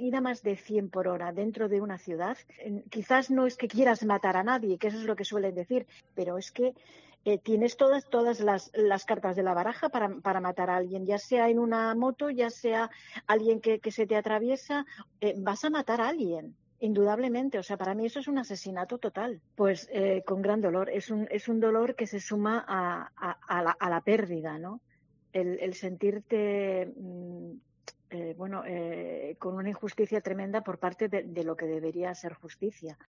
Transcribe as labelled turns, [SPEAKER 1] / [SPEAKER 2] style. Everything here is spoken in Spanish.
[SPEAKER 1] ir a más de 100 por hora dentro de una ciudad, quizás no es que quieras matar a nadie, que eso es lo que suelen decir, pero es que tienes todas las cartas de la baraja para matar a alguien, ya sea en una moto, ya sea alguien que se te atraviesa, vas a matar a alguien. Indudablemente, o sea, para mí eso es un asesinato total. Pues con gran dolor, es un dolor que se suma a la pérdida, ¿no? El sentirte, con una injusticia tremenda por parte de lo que debería ser justicia.